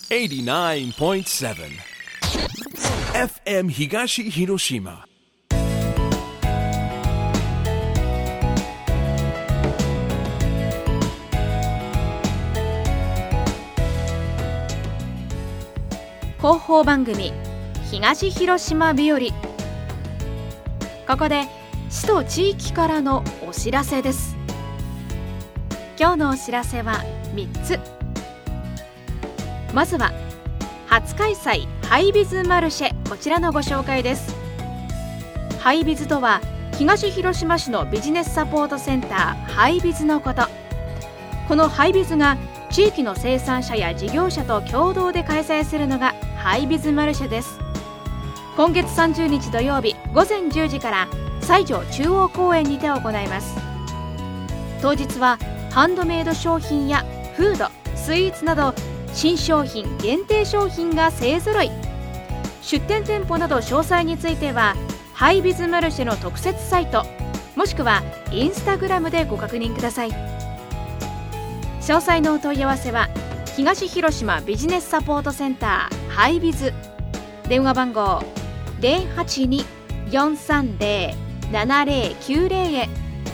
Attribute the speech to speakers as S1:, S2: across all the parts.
S1: 89.7 FM 東広島。
S2: 広報番組東広島日和。ここで市と地域からのお知らせです。今日のお知らせは3つ。まずは初開催ハイビズマルシェ、こちらのご紹介です。ハイビズとは東広島市のビジネスサポートセンターハイビズのこと。このハイビズが地域の生産者や事業者と共同で開催するのがハイビズマルシェです。今月30日土曜日午前10時から西条中央公園にて行います。当日はハンドメイド商品やフード、スイーツなど新商品、限定商品が勢ぞろい。出店店舗など詳細についてはハイビズマルシェの特設サイトもしくはインスタグラムでご確認ください。詳細のお問い合わせは東広島ビジネスサポートセンターハイビズ、電話番号 082-430-7090 へ。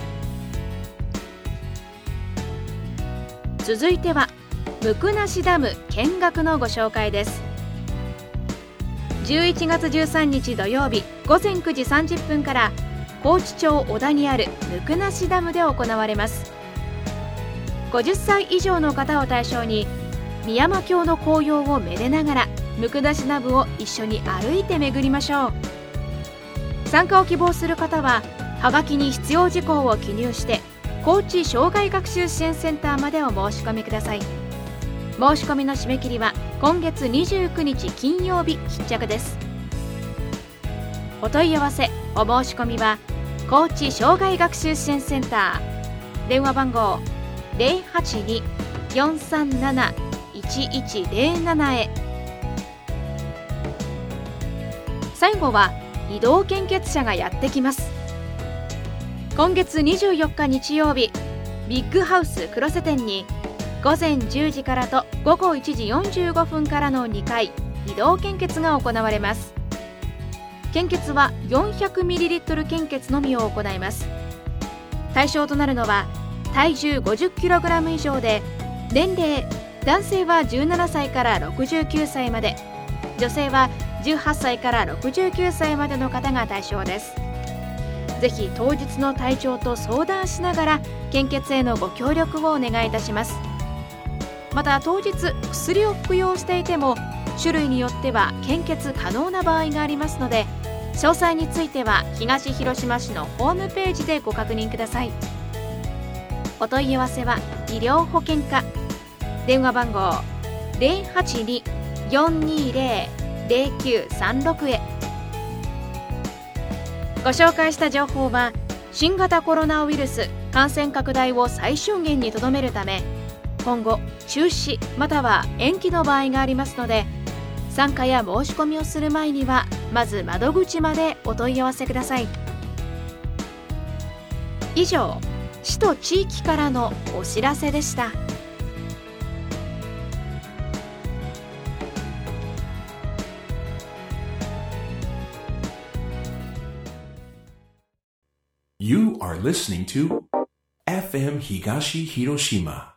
S2: 続いては向無ダム見学のご紹介です。11月13日土曜日午前9時30分から高知町小田にある向無ダムで行われます。50歳以上の方を対象に御山峡の紅葉をめでながら向無ダムを一緒に歩いて巡りましょう。参加を希望する方ははがきに必要事項を記入して高知障害学習支援センターまでお申し込みください。申し込みの締め切りは今月29日金曜日必着です。お問い合わせお申し込みは高知障害学習支援センター、電話番号 082-437-1107 へ。最後は移動献血車がやってきます。今月24日日曜日ビッグハウス黒瀬店に午前10時からと午後1時45分からの2回移動献血が行われます。献血は 400ml 献血のみを行います。対象となるのは体重 50kg 以上で、年齢男性は17歳から69歳まで、女性は18歳から69歳までの方が対象です。ぜひ当日の体調と相談しながら献血へのご協力をお願いいたします。また当日薬を服用していても種類によっては献血可能な場合がありますので、詳細については東広島市のホームページでご確認ください。お問い合わせは医療保険課、電話番号 082-420-0936 へ。ご紹介した情報は新型コロナウイルス感染拡大を最小限にとどめるため今後中止または延期の場合がありますので、参加や申し込みをする前にはまず窓口までお問い合わせください。以上、市と地域からのお知らせでした。
S1: You are listening to FM 東広島